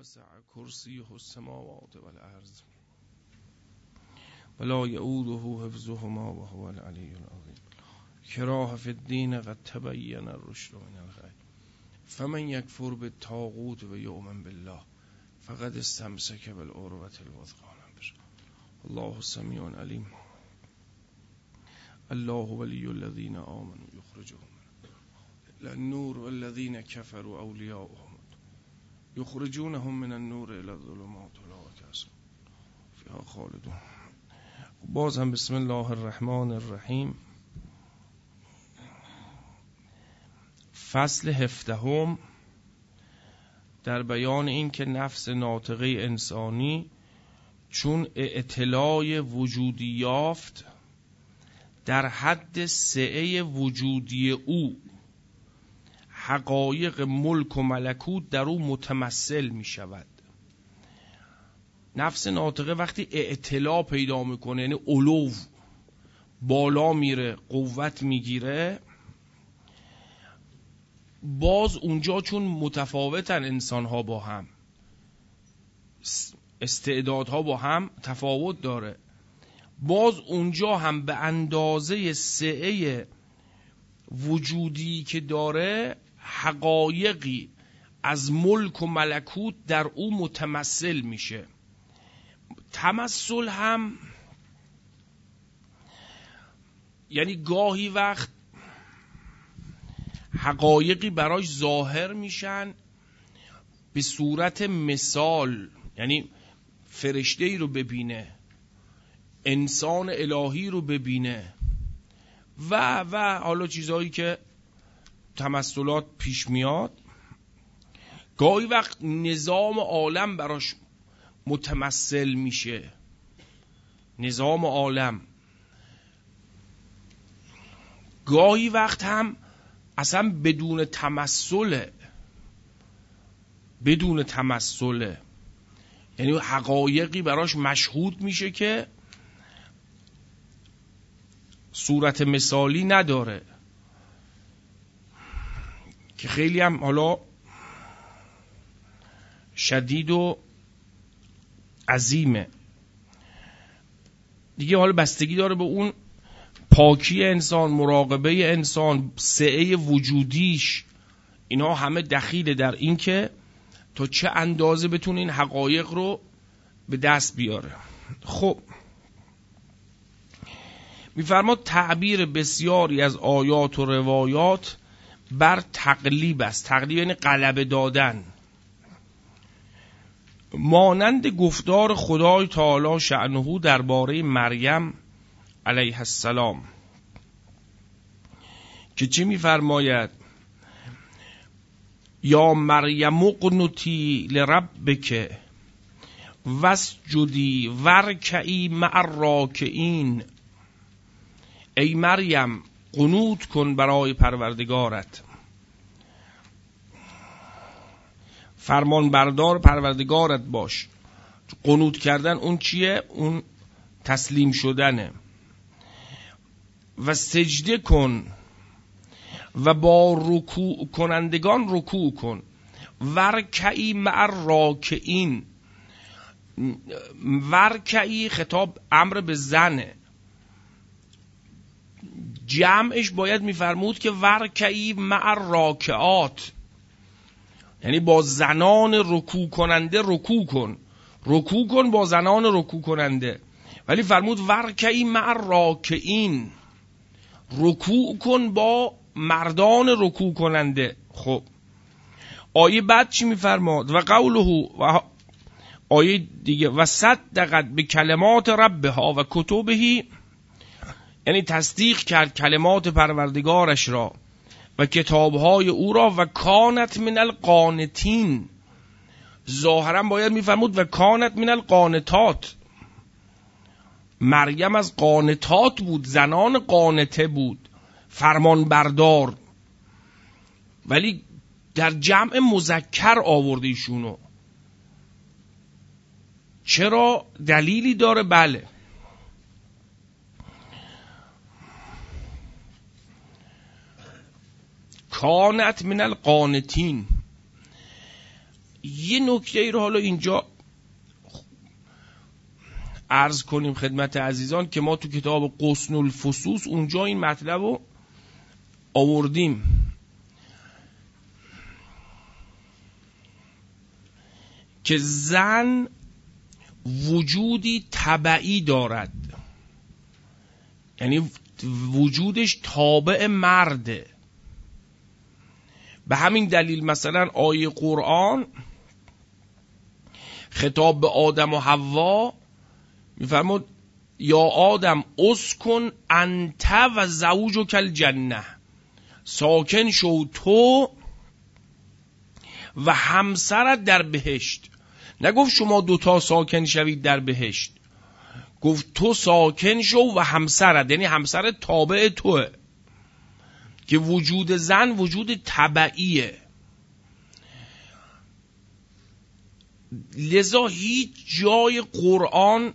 وسع کرسیه السماوات والارض ولا یؤوده حفظهما وهو العلی العظیم. کراهه فی الدین قد تبین الرشد من الغی فمن یکفر بالطاغوت و یؤمن بالله فقد استمسک بالعروة الوثقی. الله سمیع علیم. الله ولی الذین آمنوا یخرجهم من النور والذین کفروا اولیاؤهم یخرجونهم من النور الى الظلمات اولئک اصحاب فیها خالدون. باز هم بسم الله الرحمن الرحیم. فصل 17 در بیان این که نفس ناطقه انسانی چون اطلاع وجودی یافت در حد سعه وجودی او حقایق ملک و ملکوت در او متمثل می شود. نفس ناطقه وقتی اطلاع پیدا میکنه یعنی علو بالا میره قوت میگیره، باز اونجا چون متفاوتن انسانها با هم، استعدادها با هم تفاوت داره، باز اونجا هم به اندازه سعه وجودی که داره حقایقی از ملک و ملکوت در او متمثل میشه. تمثل هم یعنی گاهی وقت حقایقی براش ظاهر میشن به صورت مثال، یعنی فرشته‌ای رو ببینه، انسان الهی رو ببینه و حالا چیزهایی که تمثلات پیش میاد. گاهی وقت نظام عالم براش متمثل میشه، نظام عالم. گاهی وقت هم اصلا بدون تمثله، یعنی حقایقی براش مشهود میشه که صورت مثالی نداره، که خیلی هم حالا شدید و عظیمه دیگه. حالا بستگی داره به اون پاکی انسان، مراقبه انسان، سعه وجودیش، اینا همه دخیله در این که تا چه اندازه بتونه این حقایق رو به دست بیاره. خب میفرماد تعبیر بسیاری از آیات و روایات بر تقلیب است. تقلیب یعنی غلبه دادن، مانند گفتار خدای تعالی شأنه درباره مریم علیه السلام که چی میفرماید؟ یا مریم اقنتی لربک واسجدی وارکعی مع الراکعین. ای مریم قنوت کن برای پروردگارت، فرمان بردار پروردگارت باش. قنوت کردن اون چیه؟ اون تسلیم شدنه. و سجده کن و با رکوع کنندگان رکوع کن. ورکعی مع الراکعین. ورکعی خطاب امر به زنه، جمعش باید میفرمود که ورکعی مع الراکعات، یعنی با زنان رکوع کننده رکوع کن، رکوع کن با زنان رکوع کننده. ولی فرمود ورکعی مع الراکعین، رکوع کن با مردان رکوع کننده. خب آیه بعد چی میفرماد؟ و قوله، و آیه دیگه، و صدقت به کلمات ربها و کتبه، یعنی تصدیق کرد کلمات پروردگارش را و کتابهای او را. و کانت من القانتین، ظاهرا باید میفرمود و کانت من القانتات، مریم از قانتات بود، زنان قانته بود، فرمان بردار، ولی در جمع مذکر آورده ایشونو. چرا؟ دلیلی داره. بله، کانت من القانتین یه نکته ای رو حالا اینجا عرض کنیم خدمت عزیزان که ما تو کتاب غصن الفصوص اونجا این مطلب رو آوردیم که زن وجودی طبعی دارد، یعنی وجودش تابع مرده. به همین دلیل مثلا آیه قرآن خطاب به آدم و حوا میفرمود یا آدم اسکن انت و زوجک الجنه، ساکن شو تو و همسرت در بهشت. نگفت شما دوتا ساکن شوید در بهشت، گفت تو ساکن شو و همسرت، یعنی همسرت تابع توه، که وجود زن وجود طبعیه. لذا هیچ جای قرآن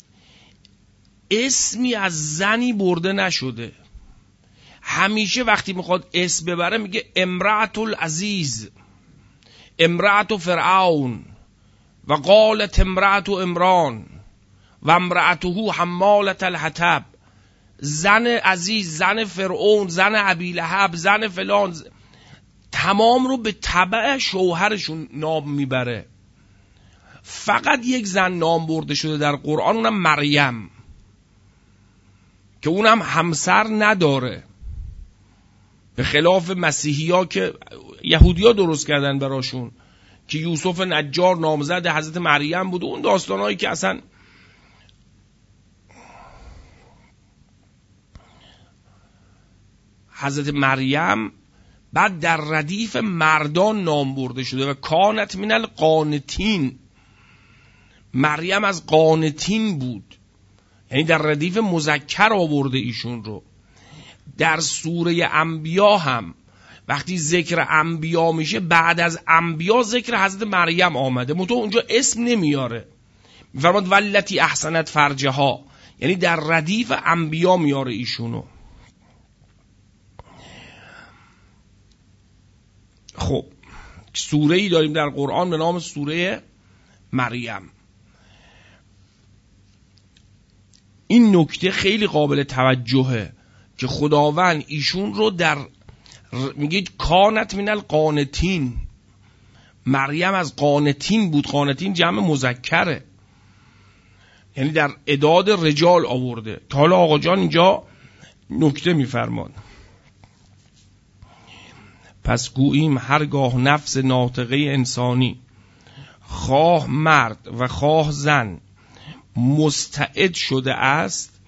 اسمی از زنی برده نشده. همیشه وقتی میخواد اسم ببره میگه امرأة العزیز، امرأة فرعون، و قالت امرأة عمران و امرأته حمالة الحطب. زن عزیز، زن فرعون، زن ابی لهب، زن فلان، تمام رو به تبع شوهرشون نام میبره. فقط یک زن نام برده شده در قرآن، اونم مریم، که اونم همسر نداره، به خلاف مسیحی ها که یهودی ها درست کردن براشون که یوسف نجار نامزد حضرت مریم بود. اون داستان هایی که اصلا حضرت مریم بعد در ردیف مردان نام برده شده و کانت من القانتین، مریم از قانتین بود، یعنی در ردیف مذکر آورده ایشون رو. در سوره انبیا هم وقتی ذکر انبیا میشه بعد از انبیا ذکر حضرت مریم آمده، منتها اونجا اسم نمیاره، میفرماد والتی احسنت فرجها، یعنی در ردیف انبیا میاره ایشونو. خب سوره ای داریم در قرآن به نام سوره مریم. این نکته خیلی قابل توجهه که خداوند ایشون رو در میگید کانت من القانتین، مریم از قانتین بود. قانتین جمع مذکره، یعنی در اعداد رجال آورده. تا حالا آقا جان اینجا نکته میفرماد پس گوییم هرگاه نفس ناطقه انسانی خواه مرد و خواه زن مستعد شده است،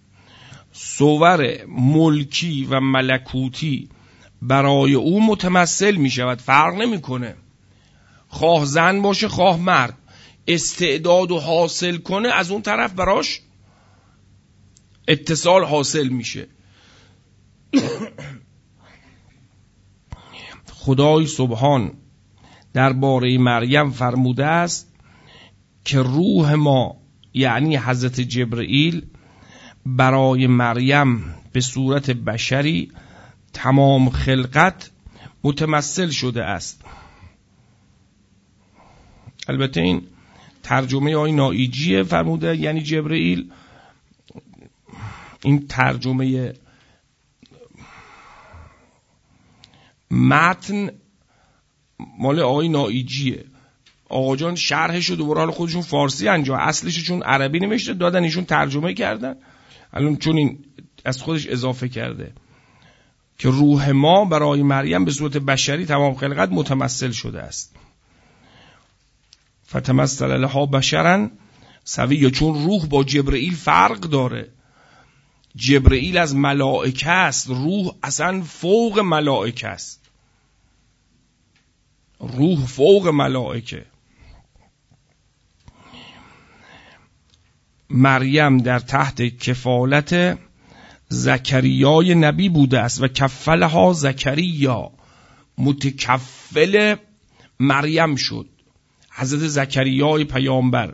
صور ملکی و ملکوتی برای او متمثل می شود. فرق نمی کنه خواه زن باشه خواه مرد، استعداد و حاصل کنه از اون طرف براش اتصال حاصل میشه. خدای سبحان درباره مریم فرموده است که روح ما، یعنی حضرت جبرئیل، برای مریم به صورت بشری تمام خلقت متمثل شده است. البته این ترجمه آیه نائیجیه فرموده یعنی جبرئیل، این ترجمه متن مال آقای نائیجیه. آقا جان شرحشو دوباره حالا خودشون فارسی انجام، اصلش چون عربی نوشته دادن ایشون ترجمه کردن، الان چون این از خودش اضافه کرده که روح ما برای مریم به صورت بشری تمام خلقت متمثل شده است. فتمثل لها بشرا سویا، چون روح با جبرئیل فرق داره. جبرئیل از ملائکه است، روح اصلا فوق ملائکه است، روح فوق ملائکه. مریم در تحت کفالت زکریای نبی بوده است و کفلها زکریا، متکفل مریم شد حضرت زکریای پیامبر.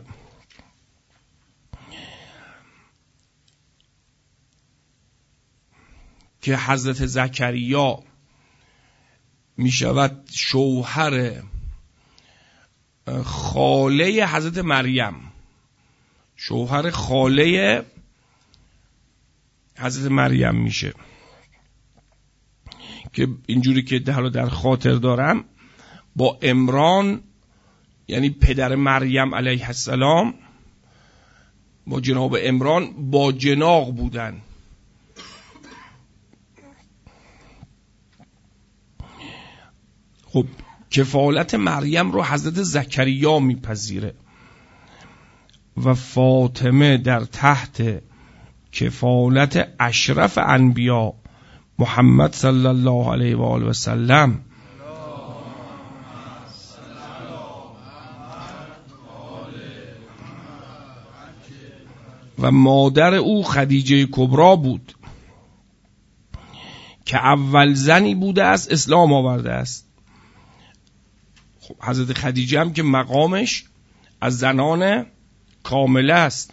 که حضرت زکریا می شود شوهر خاله حضرت مریم، شوهر خاله حضرت مریم میشه که اینجوری که در خاطر دارم با عمران یعنی پدر مریم علیه السلام با جناب عمران با جناق بودن. خب کفالت مریم رو حضرت زکریا میپذیره و فاطمه در تحت کفالت اشرف انبیا محمد صلی الله علیه و آله و سلم و مادر او خدیجه کبرا بود که اول زنی بوده است اسلام آورده است. خب حضرت خدیجه هم که مقامش از زنان کامله است.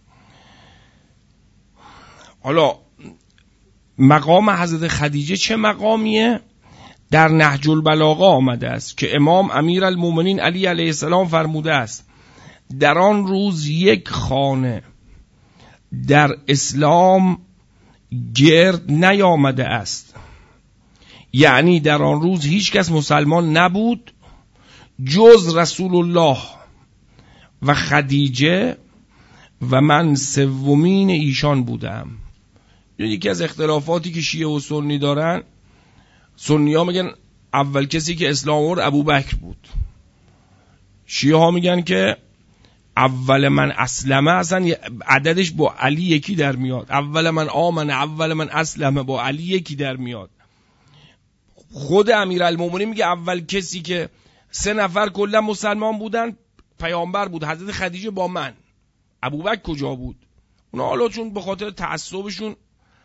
حالا مقام حضرت خدیجه چه مقامیه؟ در نهج البلاغه آمده است که امام امیر المومنین علی علیه السلام فرموده است در آن روز یک خانه در اسلام گرد نیامده است، یعنی در آن روز هیچ کس مسلمان نبود جز رسول الله و خدیجه و من سومین ایشان بودم. یکی از اختلافاتی که شیعه و سنی دارن، سنی ها میگن اول کسی که اسلام آورد ابوبکر بود، شیعه ها میگن که اول من اسلمه اصلا عددش با علی یکی در میاد، اول من آمنه اول من اسلمه با علی یکی در میاد. خود امیرالمومنین میگه اول کسی که 3 نفر کلا مسلمان بودن پیامبر بود، حضرت خدیجه با من. ابوبکر کجا بود؟ اونا حالا چون به خاطر تعصبشون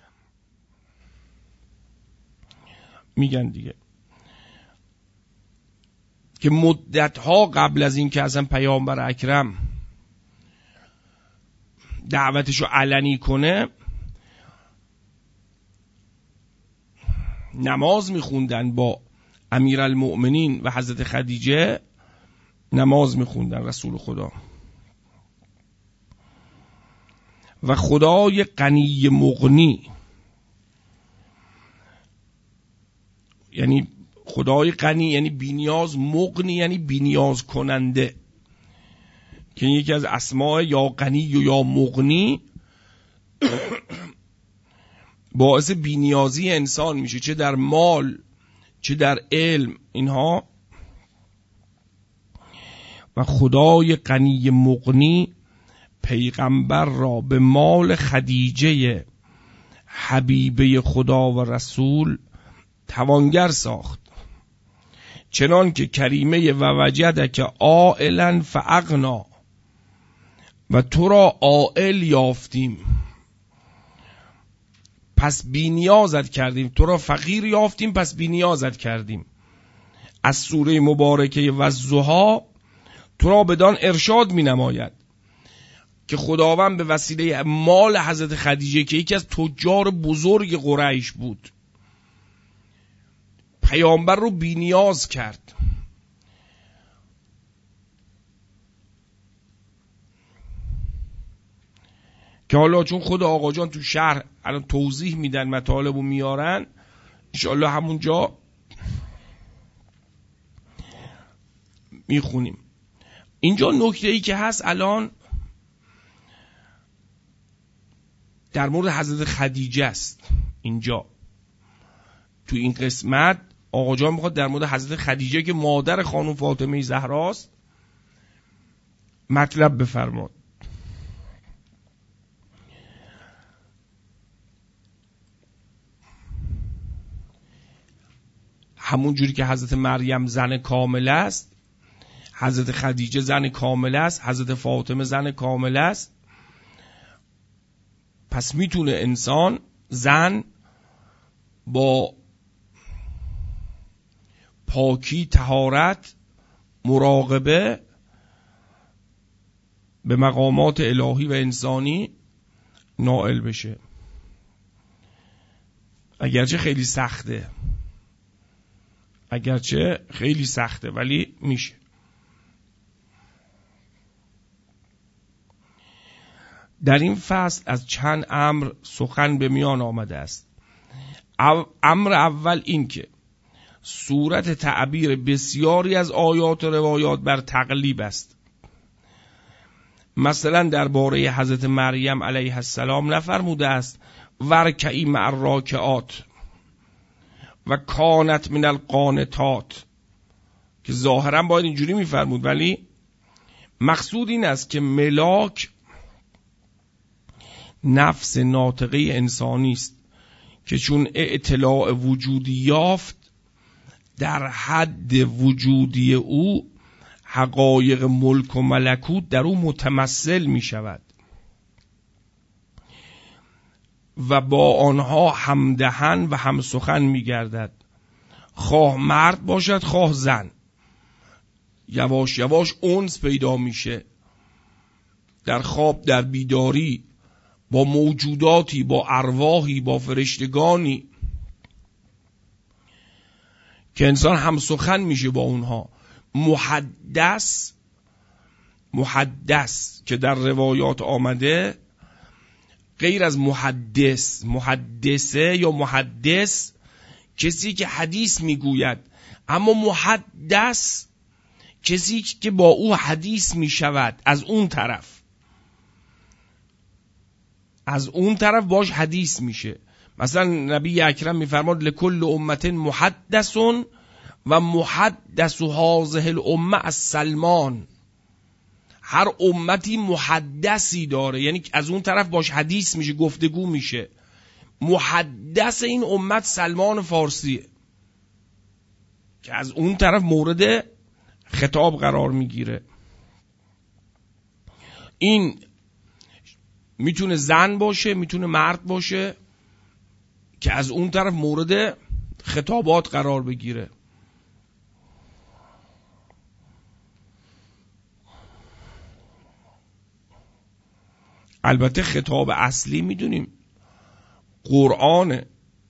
میگن دیگه که مدتها قبل از این که اصلا پیامبر اکرم دعوتشو علنی کنه نماز میخوندن با امیرالمؤمنین و حضرت خدیجه، نماز میخوندن رسول خدا. و خدای غنی مغنی، یعنی خدای غنی یعنی بی‌نیاز، مغنی یعنی بی‌نیاز کننده، که یکی از اسماء یا غنی و یا مغنی باعث بی‌نیازی انسان میشه، چه در مال چه در علم اینها. و خدای غنی مغنی پیغمبر را به مال خدیجه حبیبه خدا و رسول توانگر ساخت، چنان که کریمه و وجدک عائلا فاغنا، و تو را عائل یافتیم پس بی نیازت کردیم، تو را فقیر یافتیم پس بی نیازت کردیم. از سوره مبارکه والضحی تو را بدان ارشاد می نماید که خداوند به وسیله مال حضرت خدیجه که یکی از تجار بزرگ قریش بود پیامبر رو بی نیاز کرد. که حالا چون خود آقا جان تو شهر الان توضیح میدن مطالبو میارن، انشاءالله همونجا میخونیم. اینجا نکته ای که هست الان در مورد حضرت خدیجه است. اینجا تو این قسمت آقا جان میخواد در مورد حضرت خدیجه که مادر خانم فاطمه زهراست مطلب بفرماد. همون جوری که حضرت مریم زن کامل است، حضرت خدیجه زن کامل است، حضرت فاطمه زن کامل است، پس میتونه انسان زن با پاکی، طهارت، مراقبه به مقامات الهی و انسانی نائل بشه. اگرچه خیلی سخته ولی میشه. در این فصل از چند امر سخن به میان آمده است. امر اول این که صورت تعبیر بسیاری از آیات و روایات بر تقلیب است. مثلا درباره حضرت مریم علیه السلام نفرموده است ورکعی مع الراکعات و کانت من القانتات، که ظاهرا باید اینجوری میفرمود، ولی مقصود این است که ملاک نفس ناطقه انسانی است که چون اطلاع وجودی یافت، در حد وجودی او حقایق ملک و ملکوت در او متمثل می شود و با آنها همدهن و همسخن می گردد، خواه مرد باشد خواه زن. یواش یواش انس پیدا میشه در خواب، در بیداری، با موجوداتی، با ارواحی، با فرشتگانی که انسان هم سخن میشه با اونها. محدث که در روایات آمده غیر از محدثه یا محدث کسی که حدیث میگوید، اما محدث کسی که با او حدیث میشود، از اون طرف باش حدیث میشه. مثلا نبی اکرم میفرماد لکل امت محدث و محدث هذه الامه از سلمان. هر امتی محدثی داره، یعنی از اون طرف باش حدیث میشه، گفتگو میشه. محدث این امت سلمان فارسیه که از اون طرف مورد خطاب قرار میگیره. این میتونه زن باشه، میتونه مرد باشه که از اون طرف مورد خطابات قرار بگیره. البته خطاب اصلی میدونیم قرآنه.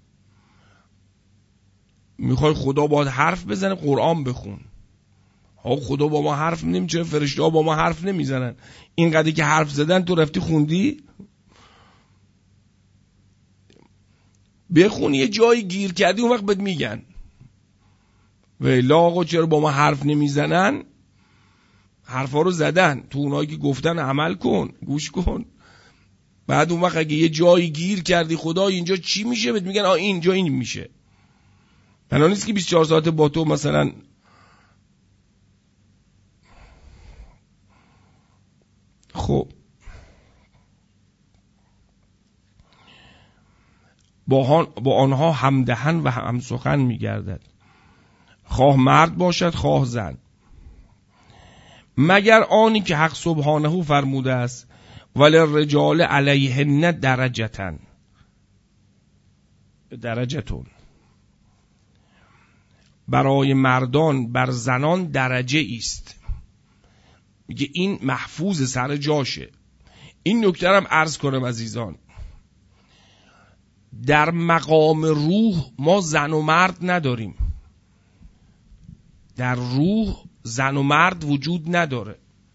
میخوای خدا باید حرف بزنه، قرآن بخون. خدا با ما حرف نمیزنه، چرا فرشته ها با ما حرف نمیزنن؟ اینقدر که حرف زدن تو رفتی خوندی؟ بخون، یه جایی گیر کردی اون وقت بهت میگن. ویلا آقا چرا با ما حرف نمیزنن؟ حرفا رو زدن، تو اونایی که گفتن عمل کن، گوش کن. بعد اون وقت اگه یه جایی گیر کردی خدا اینجا چی میشه، بهت میگن اینجا این میشه. بنا نیست که 24 ساعت با تو مثلا خب با آنها همدهن و همسخن میگردد، خواه مرد باشد خواه زن، مگر آنی که حق سبحانه فرموده است وللرجال علیهن درجتون. برای مردان بر زنان درجه است. میگه این محفوظ سر جاشه. این نکته هم عرض کنم عزیزان، در مقام روح ما زن و مرد نداریم. در روح زن و مرد وجود نداره.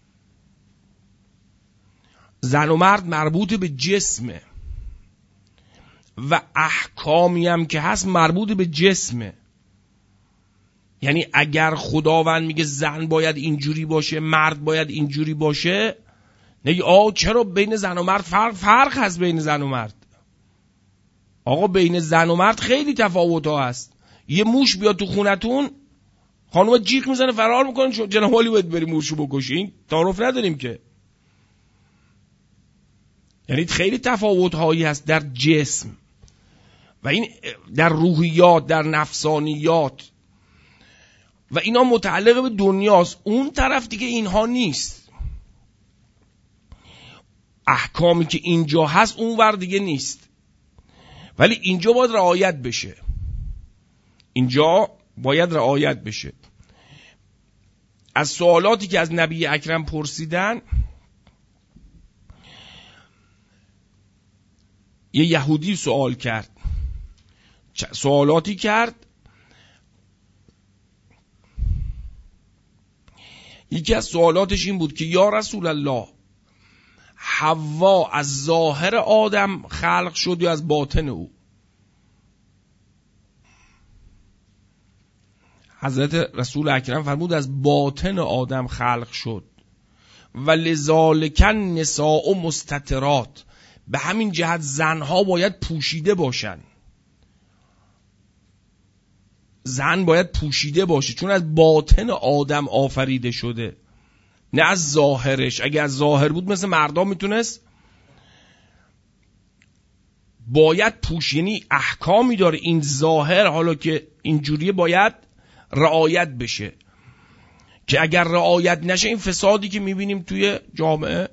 زن و مرد مربوط به جسمه و احکامی هم که هست مربوط به جسمه. یعنی اگر خداوند میگه زن باید اینجوری باشه، مرد باید اینجوری باشه، نگی چرا بین زن و مرد فرق هست؟ بین زن و مرد آقا بین زن و مرد خیلی تفاوت ها هست. یه موش بیاد تو خونتون، خانوم جیغ میزنه فرار میکنه، جناب عالی باید بری موشو بکشی. این تعارف نداریم که. یعنی خیلی تفاوت هایی هست در جسم و این در روحیات، در نفسانیات و اینا متعلق به دنیاست. اون طرف دیگه اینها نیست. احکامی که اینجا هست اون ور دیگه نیست، ولی اینجا باید رعایت بشه. اینجا باید رعایت بشه. از سوالاتی که از نبی اکرم پرسیدن، یه یهودی سوال کرد، سوالاتی کرد. یکی از سوالاتش این بود که یا رسول الله، حوا از ظاهر آدم خلق شد یا از باطن او؟ حضرت رسول اکرم فرمود از باطن آدم خلق شد. و لذالک النساء مستترات، به همین جهت زنها باید پوشیده باشن. زن باید پوشیده باشه چون از باطن آدم آفریده شده، نه از ظاهرش. اگه از ظاهر بود مثل مردا میتونست، باید یعنی احکامی داره این ظاهر، حالا که اینجوریه باید رعایت بشه، که اگر رعایت نشه این فسادی که میبینیم توی جامعه.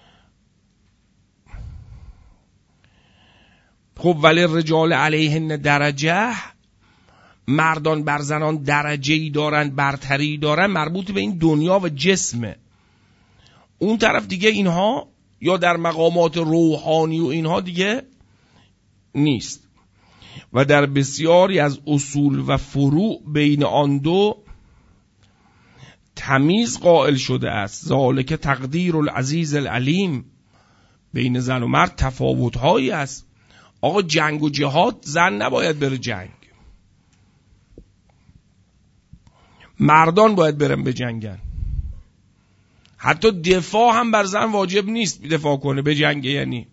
خب ولی رجال علیهن درجه، مردان بر زنان درجه‌ای دارن، برتری دارن، مربوط به این دنیا و جسمه. اون طرف دیگه اینها یا در مقامات روحانی و اینها دیگه نیست. و در بسیاری از اصول و فروع بین آن دو تمیز قائل شده است. ذالک تقدیر العزیز العلیم، بین زن و مرد تفاوت‌هایی است. آقا جنگ و جهاد، زن نباید بره جنگ، مردان باید برن به جنگن. حتی دفاع هم بر زن واجب نیست دفاع کنه، به جنگ. یعنی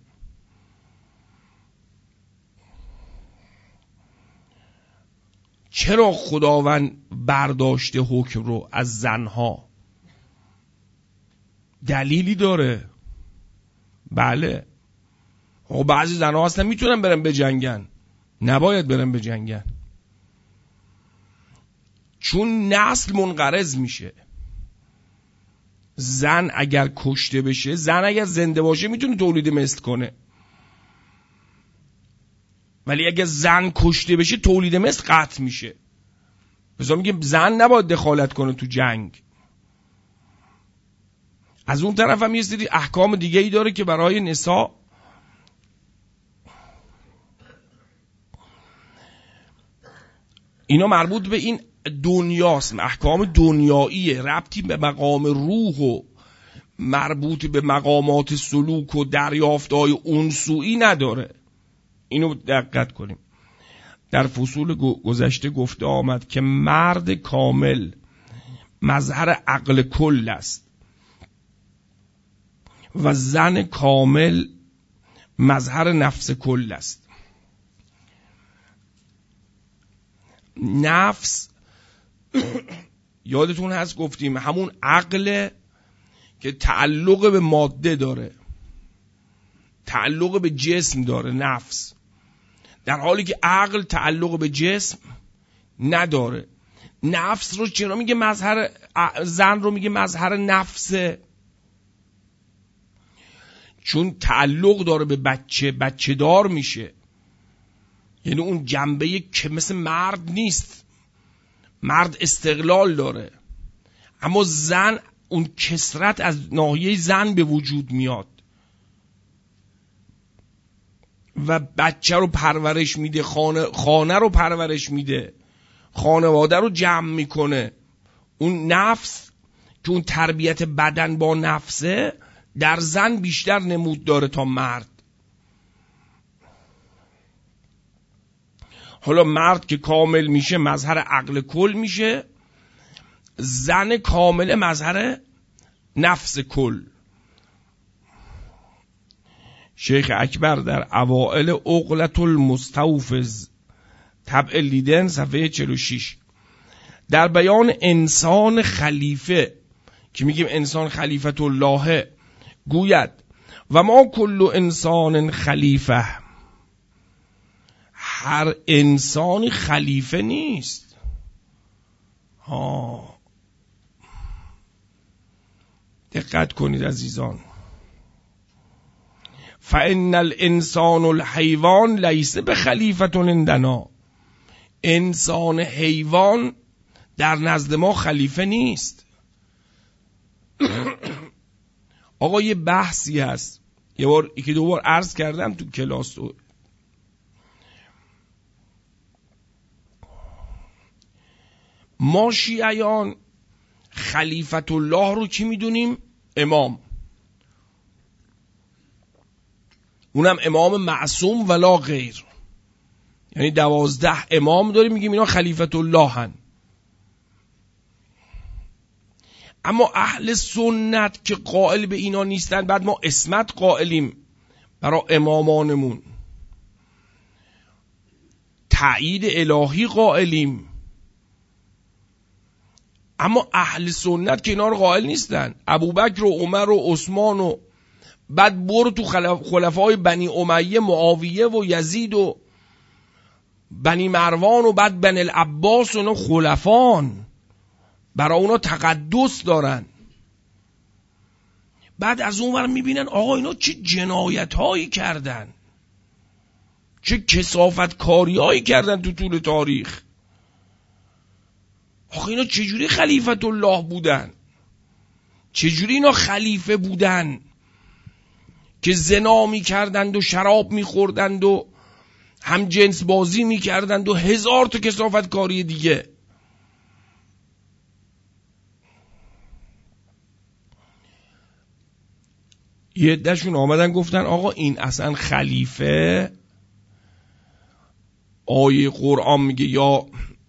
چرا خداوند برداشته حکم رو از زنها؟ دلیلی داره. بله، بعضی زنها اصلا میتونن برن به جنگن، نباید برن به جنگن، چون نسل منقرض میشه. زن اگر کشته بشه، زن اگر زنده باشه میتونه تولید مثل کنه، ولی اگر زن کشته بشه تولید مثل قطع میشه. بذار میگه زن نباید دخالت کنه تو جنگ. از اون طرف هم یه سری احکام دیگه ای داره که برای نساء اینا مربوط به این دنیاست، احکام دنیاییه، ربطی به مقام روح و مربوط به مقامات سلوک و دریافتهای انسویی نداره. اینو دقت کنیم. در فصول گذشته گفته آمد که مرد کامل مظهر عقل کل است و زن کامل مظهر نفس کل است. نفس یادتون هست گفتیم همون عقل که تعلق به ماده داره، تعلق به جسم داره، نفس، در حالی که عقل تعلق به جسم نداره. نفس رو چرا میگه مظهر، زن رو میگه مظهر نفسه؟ چون تعلق داره به بچه دار میشه. یعنی اون جنبه که مثل مرد نیست، مرد استقلال داره، اما زن اون کثرت از ناحیه زن به وجود میاد و بچه رو پرورش میده، خانه رو پرورش میده، خانواده رو جمع میکنه. اون نفس که اون تربیت بدن با نفسه در زن بیشتر نمود داره تا مرد. حالا مرد که کامل میشه مظهر عقل کل میشه، زن کامل مظهر نفس کل. شیخ اکبر در اوائل عقلة المستوفز طبع لیدن صفحه 46 در بیان انسان خلیفه که میگیم انسان خلیفت الله گوید و ما کل انسان خلیفه، هر انسانی خلیفه نیست. دقت کنید عزیزان. فإن الانسان الحیوان لیس بخلیفة عندنا، انسان حیوان در نزد ما خلیفه نیست. آقا یه بحثی هست، یکی دو بار عرض کردم تو کلاس، ما شیعیان خلیفت الله رو چی میدونیم؟ امام. اونم امام معصوم ولا غیر. یعنی 12 امام داریم میگیم اینا خلیفت الله هن. اما اهل سنت که قائل به اینا نیستن، بعد ما اسمت قائلیم برای امامانمون، تأیید الهی قائلیم، اما اهل سنت که اینا رو قائل نیستن. ابوبکر و عمر و عثمان و بعد برو تو خلفای بنی امیه، معاویه و یزید و بنی مروان و بعد بنی العباس و اینا خلفان، برای اونا تقدس دارن. بعد از اون ور میبینن آقا اینا چه جنایت هایی کردن، چه کثافت کاری هایی کردن تو طول تاریخ. آقا اینا چجوری خلیفت الله بودن؟ چجوری اینا خلیفه بودن که زنا میکردند و شراب میخوردند و هم جنس بازی میکردند و هزار تا کثافت کاری دیگه؟ یه عده‌شون آمدن گفتن آقا این اصلا خلیفه، آیه قرآن میگه یا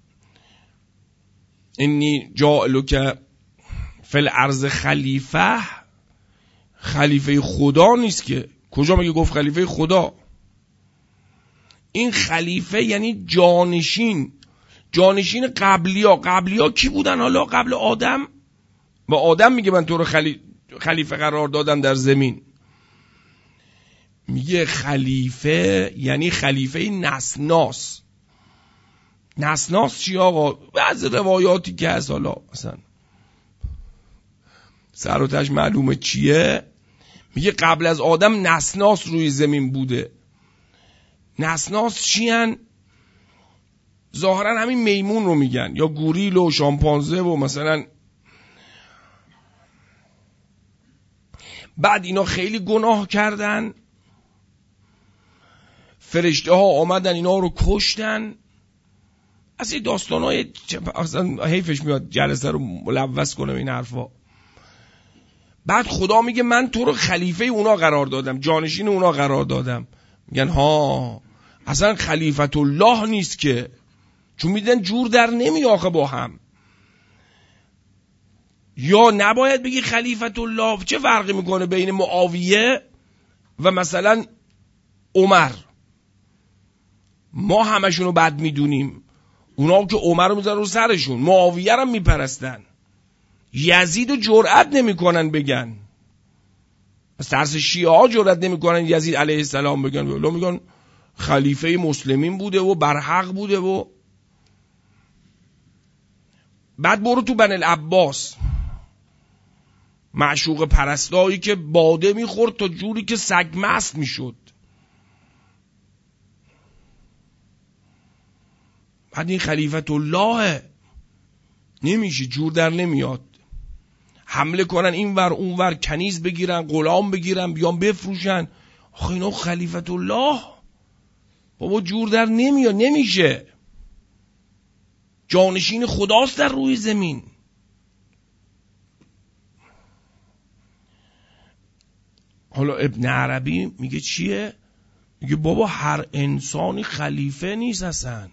انی جاعلک فی الارض خلیفه، خلیفه خدا نیست که. کجا میگه گفت خلیفه خدا؟ این خلیفه یعنی جانشین، جانشین قبلیا کی بودن حالا قبل آدم؟ و آدم میگه من تو رو خلیفه قرار دادم در زمین. میگه خلیفه یعنی خلیفه نسناس. نسناس چی آقا؟ بعض روایاتی که هست حالا مثلا سر و تهش معلومه چیه، میگه قبل از آدم نسناس روی زمین بوده. نسناس چی هن؟ ظاهرا همین میمون رو میگن، یا گوریل و شامپانزه و مثلا. بعد اینا خیلی گناه کردن، فرشته ها آمدن اینا رو کشتن. از این داستان های اصلا حیفش میاد جلسه رو ملوث کنم این حرفا. بعد خدا میگه من تو رو خلیفه اونا قرار دادم، جانشین اونا قرار دادم. میگن ها اصلا خلیفت الله نیست که، چون میدن جور در نمی آخه با هم. یا نباید بگی خلیفت الله. چه فرقی میکنه بین معاویه و مثلا عمر؟ ما همشونو بد میدونیم، اونا که عمر رو میذارن رو سرشون، معاویه رو میپرستن، یزید رو جرأت نمیکنن بگن. پس ترس شیعه ها جرأت نمیکنن یزید علیه السلام بگن، ولی میگن خلیفه مسلمین بوده و برحق بوده. و بعد برو تو بنی العباس، معشوق پرستایی که باده میخورد تا جوری که سگ مست میشد. بعد این خلیفت الله نمیشه، جور در نمیاد. حمله کنن این ور اون ور، کنیز بگیرن، غلام بگیرن، بیان بفروشن. آخه اینا خلیفت الله بابا جور در نمیاد، نمیشه. جانشین خداست در روی زمین. حالا ابن عربی میگه چیه؟ میگه بابا هر انسانی خلیفه نیست اصلا.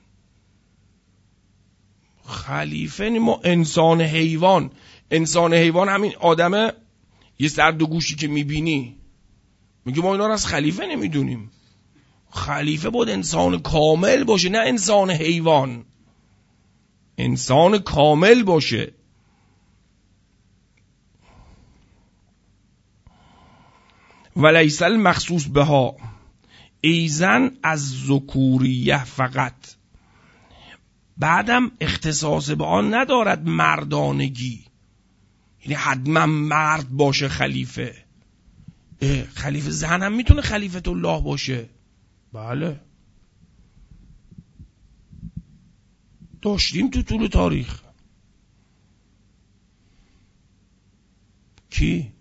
خلیفه نی، ما انسان حیوان همین آدمه یه سر دو گوشی که میبینی، میگه ما اینا رو از خلیفه نمیدونیم. خلیفه باید انسان کامل باشه، نه انسان حیوان، انسان کامل باشه. ولیس المخصوص بها ایزن از ذکوریه فقط. بعدم اختصاص به آن ندارد مردانگی، یعنی حتما مرد باشه خلیفه. خلیفه زن هم میتونه خلیفت الله باشه. بله داشتیم تو طول تاریخ. کی؟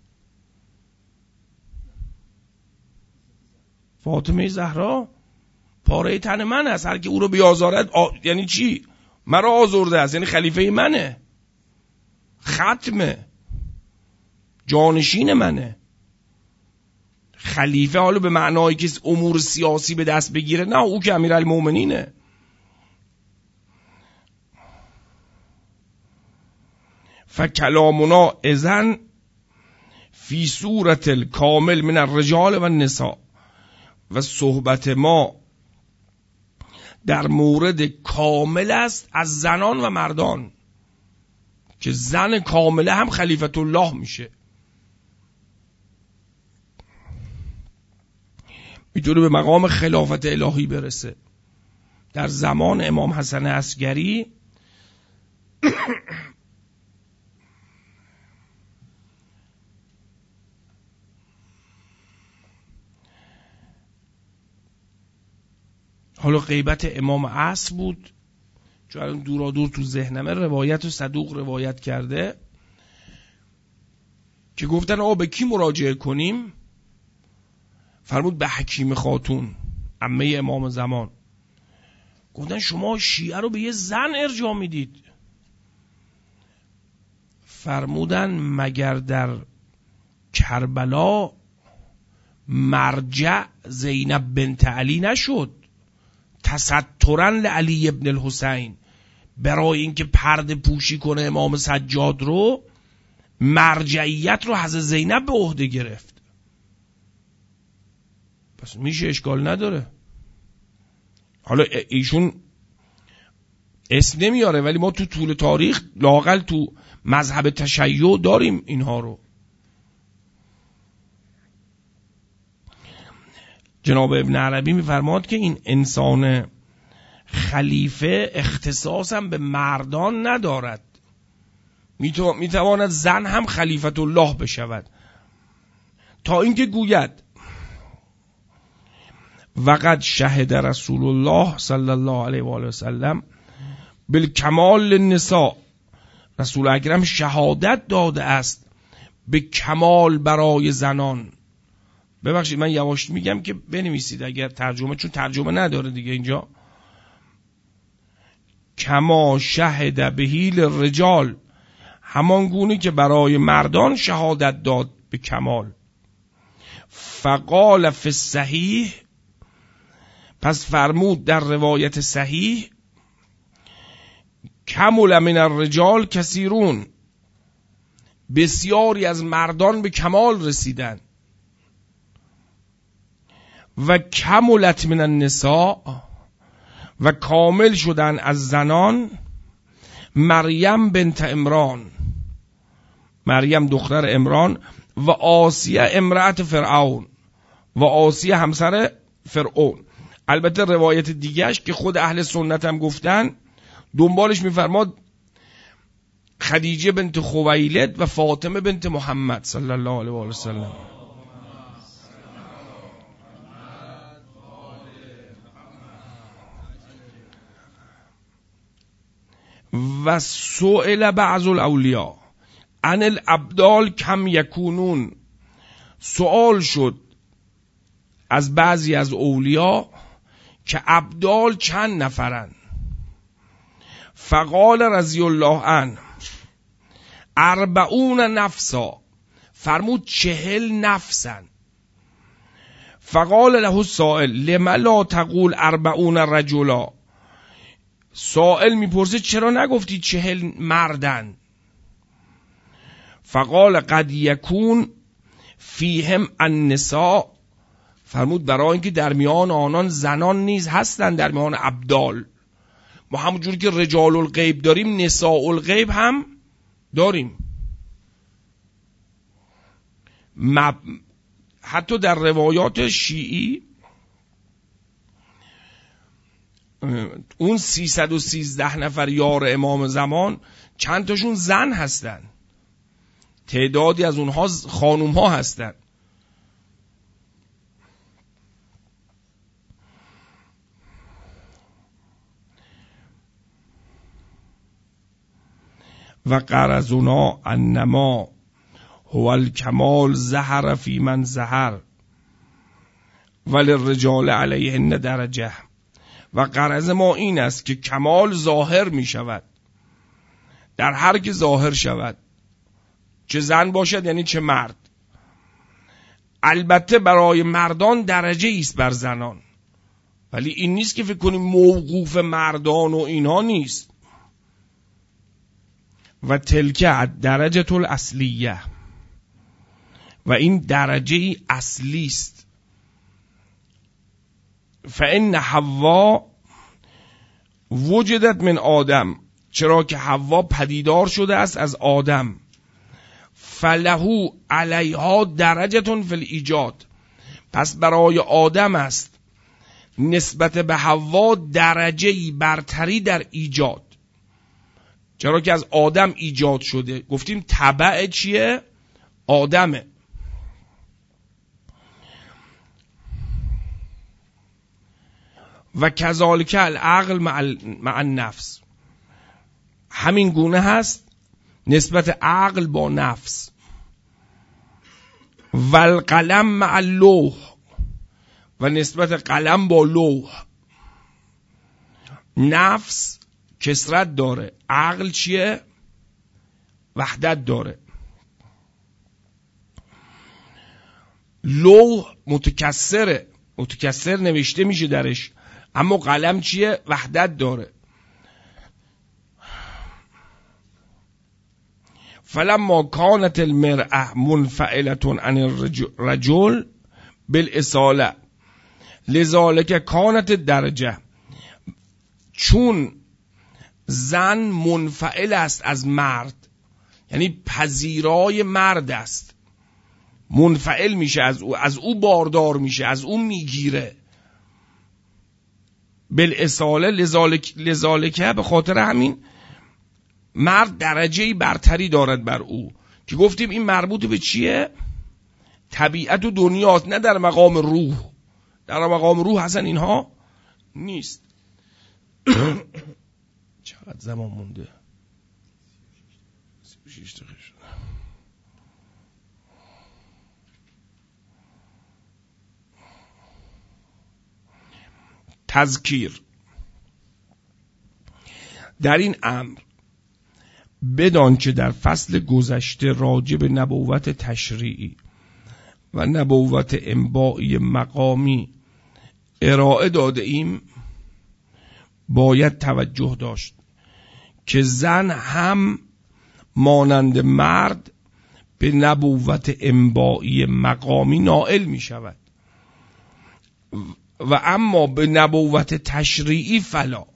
فاطمه زهرا پاره تن من است، هر کی او رو بیازارد یعنی چی؟ مرا آزرده است، یعنی خلیفه منه، ختمه، جانشین منه. خلیفه حالا به معنایی که امور سیاسی به دست بگیره، نه، او که امیرالمومنینه. فکلامنا اذن فی صورت الکامل من الرجال و النساء، و صحبت ما در مورد کامل است از زنان و مردان، که زن کامله هم خلیفت الله میشه، میتونه به مقام خلافت الهی برسه. در زمان امام حسن عسگری حالا غیبت امام عصر بود، چون الان دورا دور تو ذهنمه، روایت و صدوق روایت کرده که گفتن آقا به کی مراجعه کنیم؟ فرمود به حکیم خاتون، عمه امام زمان. گفتن شما شیعه رو به یه زن ارجاع میدید. فرمودن مگر در کربلا مرجع زینب بنت علی نشد تسترا لعلی ابن الحسین، برای اینکه پرده پوشی کنه امام سجاد رو، مرجعیت رو حضرت زینب به عهده گرفت. پس میشه، اشکال نداره. حالا ایشون اسم نمیاره، ولی ما تو طول تاریخ لااقل تو مذهب تشیع داریم اینها رو. جناب ابن عربی میفرماد که این انسان خلیفه اختصاصا به مردان ندارد، میتواند زن هم خلیفت الله بشود، تا اینکه گوید وقد شهد رسول الله صلی الله علیه و آله و سلم بالکمال للنساء، رسول اکرم شهادت داده است به کمال برای زنان. ببخشید من یواش میگم که بنویسید اگر ترجمه، چون ترجمه نداره دیگه اینجا. کما شهد بهی للرجال، همان گونه که برای مردان شهادت داد به کمال. فقال فی الصحیح، پس فرمود در روایت صحیح، کمل من الرجال کثیرون، بسیاری از مردان به کمال رسیدن. و کملت من النساء، و کامل شدن از زنان، مریم بنت عمران، مریم دختر عمران، و آسیه امرأت فرعون، و آسیه همسر فرعون. البته روایت دیگهش که خود اهل سنت هم گفتن، دنبالش میفرماد خدیجه بنت خویلد و فاطمه بنت محمد صلی الله علیه و آله وسلم. و سئل بعض الاولیاء عن الابدال کم یکونون، سوال شد از بعضی از اولیا که ابدال چند نفرن. فقال رضی الله عنه 40 نفسا، فرمود 40 نفسن. فقال له السائل لم لا تقول 40 رجلا، سائل میپرسه چرا نگفتی 40 مردن؟ فقال قد یکون فیهم النساء، فرمود برای اینکه در میان آنان زنان نیز هستن، در میان ابدال. ما همونجوری که رجال الغیب داریم، نساء الغیب هم داریم. حتی در روایات شیعی اون 313 نفر یار امام زمان چند تاشون زن هستن، تعدادی از اونها خانوم ها هستن. و غرضنا انما هو الکمال ظهر فی من ظهر وللرجال علیهن درجه، و غرض ما این است که کمال ظاهر می شود در هر که ظاهر شود، چه زن باشد یعنی چه مرد. البته برای مردان درجه ایست بر زنان، ولی این نیست که فکر کنیم موقوف مردان و اینها نیست. و تلک درجه الاصلیه، و این درجه اصلی است. فان حوا وجدت من آدم، چرا که حوا پدیدار شده است از آدم. فلهو علیها درجه فی الایجاد، پس برای آدم است نسبت به حوا درجه‌ای برتری در ایجاد، چرا که از آدم ایجاد شده. گفتیم تبع چیه؟ آدمه. و کذالک العقل مع النفس، همین گونه هست نسبت عقل با نفس. و القلم مع اللوح، و نسبت قلم با لوح. نفس کثرت داره، عقل چیه؟ وحدت داره. لوح متکثره، متکثر نوشته میشه درش، اما قلم چیه؟ وحدت داره. فلما كانت المرأة منفعلة عن الرجل بالاصاله لذلك كانت الدرجه، چون زن منفعل است از مرد، یعنی پذیرای مرد است، منفعل میشه از او باردار میشه، از او میگیره. بالاصاله لذالک، به خاطر همین مرد درجه‌ای برتری دارد بر او، که گفتیم این مربوط به چیه؟ طبیعت و دنیاست، نه در مقام روح. در مقام روح اصلا اینها نیست. چقدر زمان مونده؟ 36 دقیقه شده. تذکیر در این امر بدان که در فصل گذشته راجع به نبوت تشریعی و نبوت انبائی مقامی ارائه داده ایم، باید توجه داشت که زن هم مانند مرد به نبوت انبائی مقامی نائل می شود، و اما به نبوت تشریعی فلا.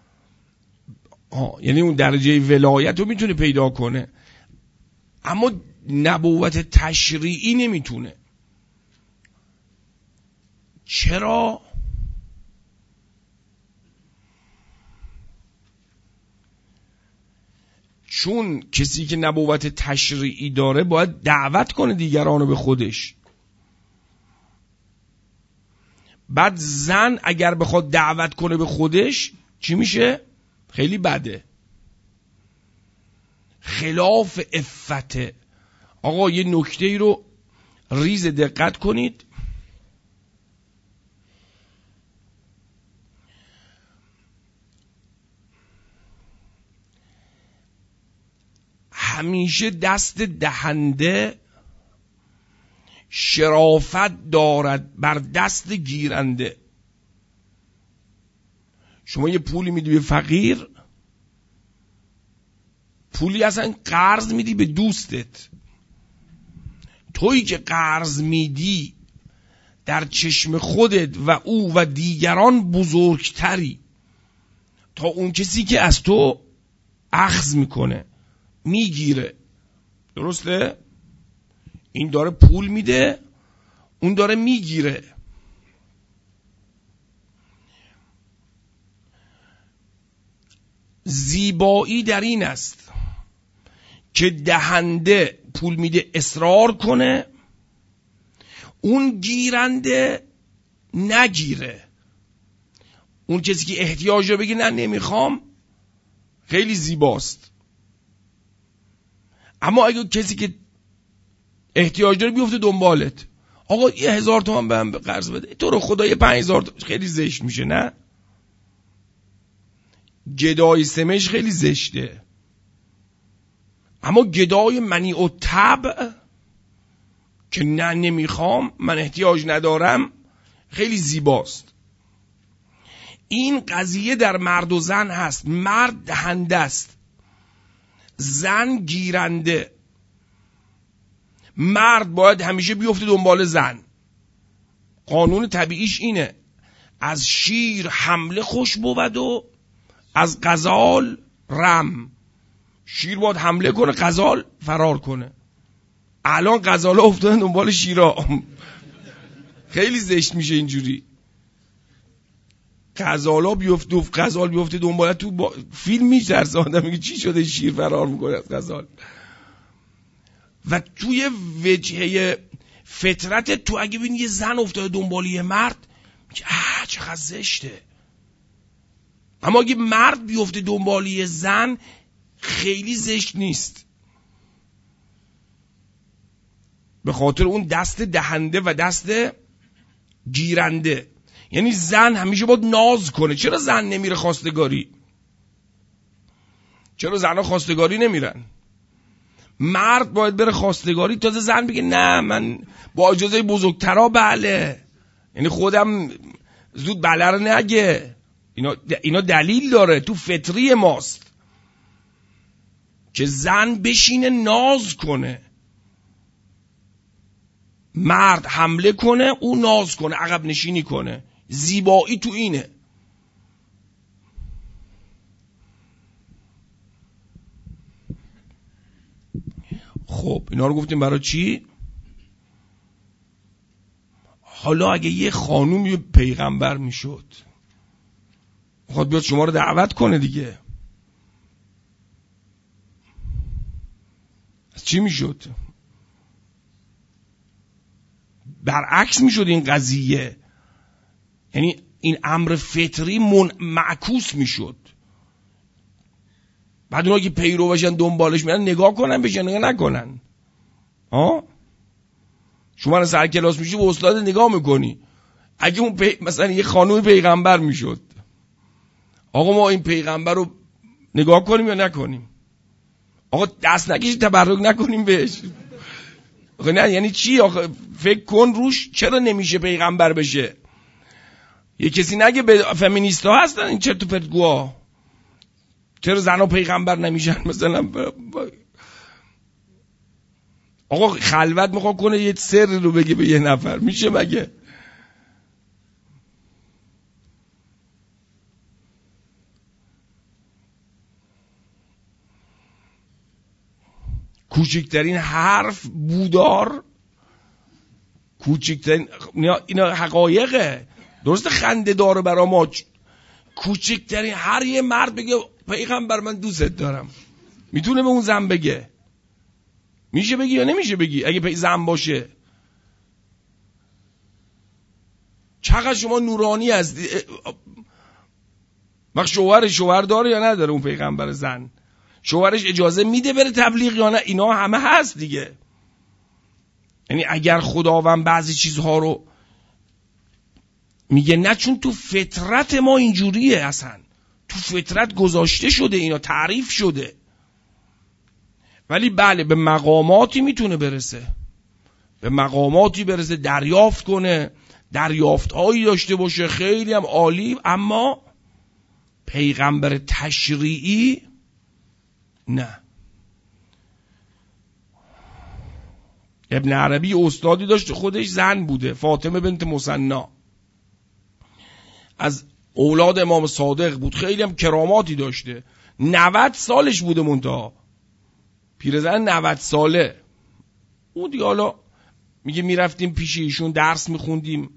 یعنی اون درجه ولایت رو میتونه پیدا کنه، اما نبوت تشریعی نمیتونه. چرا؟ چون کسی که نبوت تشریعی داره باید دعوت کنه دیگران رو به خودش. بعد زن اگر بخواد دعوت کنه به خودش چی میشه؟ خیلی بده، خلاف عفته. آقا یه نکته ای رو ریز دقت کنید. همیشه دست دهنده شرافت دارد بر دست گیرنده. شما یه پولی میدی به فقیر، پولی اصلا قرض میدی به دوستت. تویی که قرض میدی در چشم خودت و او و دیگران بزرگتری تا اون کسی که از تو اخذ میکنه، میگیره. درسته؟ این داره پول میده، اون داره میگیره. زیبایی در این است که دهنده پول میده اصرار کنه، اون گیرنده نگیره. اون کسی که احتیاج رو بگه نه نمیخوام، خیلی زیباست. اما اگه کسی که احتیاج داره بیفته دنبالت، آقا 1000 تومان به هم قرض بده، تو رو خدا 5000 خیلی زشت میشه. نه، گدای سمش خیلی زشته، اما گدای منیع و طبع که نه نمیخوام، من احتیاج ندارم، خیلی زیباست. این قضیه در مرد و زن هست. مرد دهنده است، زن گیرنده. مرد باید همیشه بیفته دنبال زن، قانون طبیعیش اینه. از شیر حمله خوش بود و از غزال رم. شیر باید حمله کنه، غزال فرار کنه. الان غزالا افتادن دنبال شیرا. خیلی زشت میشه اینجوری. غزال بیفته دنبال تو فیلم میترسه آدم، میگه چی شده شیر فرار میکنه از غزال. و توی وجهه فطرت تو اگه ببینی یه زن افتاده دنبال یه مرد، میگه چقدر زشته. اما اگه مرد بیفته دنبال یه زن، خیلی زشت نیست، به خاطر اون دست دهنده و دست گیرنده. یعنی زن همیشه باید ناز کنه. چرا زن نمیره خواستگاری؟ چرا زنها خواستگاری نمیرن؟ مرد باید بره خواستگاری، تازه زن بگه نه من با اجازه بزرگترا بله. یعنی خودم زود بله رو نگه. اینا دلیل داره، تو فطری ماست که زن بشینه ناز کنه، مرد حمله کنه، او ناز کنه، عقب نشینی کنه. زیبایی تو اینه. خب اینا رو گفتیم برای چی؟ حالا اگه یه خانوم یه پیغمبر میشد، خواهد بیاد شما رو دعوت کنه دیگه، از چی میشد؟ برعکس میشد این قضیه. یعنی این امر فطری معکوس میشد. بعد اونا که پیرو بشن دنبالش میرن، نگاه کنن بشن، نگاه نکنن. شما رو سر کلاس میشی به استاد نگاه میکنی. اگه اون مثلا یه خانوم پیغمبر میشد، آقا ما این پیغمبر رو نگاه کنیم یا نکنیم؟ آقا دست نکشید تبرک نکنیم بهش. آقا نه یعنی چی؟ آقا فکر کن روش. چرا نمیشه پیغمبر بشه؟ یه کسی نگه به فمینیست ها هستن این چرت و پرتگوها، چرا زنها پیغمبر نمیشن مثلا؟ آقا خلوت میخواد کنه یه سر رو بگه به یه نفر، میشه مگه؟ کوچکترین حرف بودار، کوچکترین اینا حقایقه. درسته خنده داره برا ما. کوچکترین هر یه مرد بگه پیغمبر من دوست دارم، میتونه به اون زن بگه؟ میشه بگی یا نمیشه بگی اگه زن باشه؟ چقدر شما نورانی هستی. وقت شوهر داره یا نداره اون پیغمبر زن؟ شوهرش اجازه میده بره تبلیغ یا نه؟ اینا همه هست دیگه. یعنی اگر خداوند بعضی چیزها رو میگه نه، چون تو فطرت ما اینجوریه، اصلا تو فطرت گذاشته شده، اینا تعریف شده. ولی بله به مقاماتی میتونه برسه، به مقاماتی برسه، دریافت کنه، دریافتهایی داشته باشه، خیلی هم عالی. اما پیغمبر تشریعی نه. ابن عربی استادی داشت خودش زن بوده، فاطمه بنت مثنا، از اولاد امام صادق بود، خیلی هم کراماتی داشته. 90 سالش بوده، منتها پیرزن 90 ساله. اون دیگه حالا میگه میرفتیم پیش ایشون درس میخوندیم،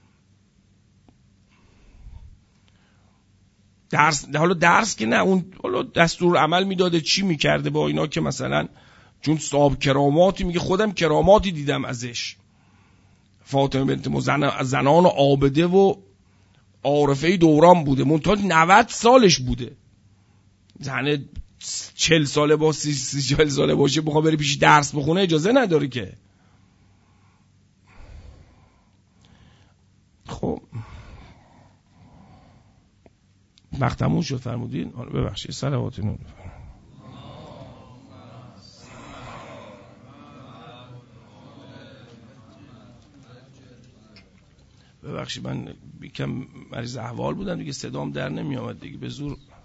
حالا درس که نه، اون حالا دستور عمل میداده چی میکرده با اینا که مثلا چون صاحب کراماتی، میگه خودم کراماتی دیدم ازش. فاطمه بنت مثنا زنان عابده و عارفه دوران بوده، منتها 90 سالش بوده. زن 40 ساله با 40 ساله باشه بخواد بره پیش درس بخونه اجازه نداره که. خب وقت تموم شد فرمودین. ببخشید صلواتتون. ببخشید من یکم مریض احوال بودم دیگه، صدام در نمی آمد دیگه، به زور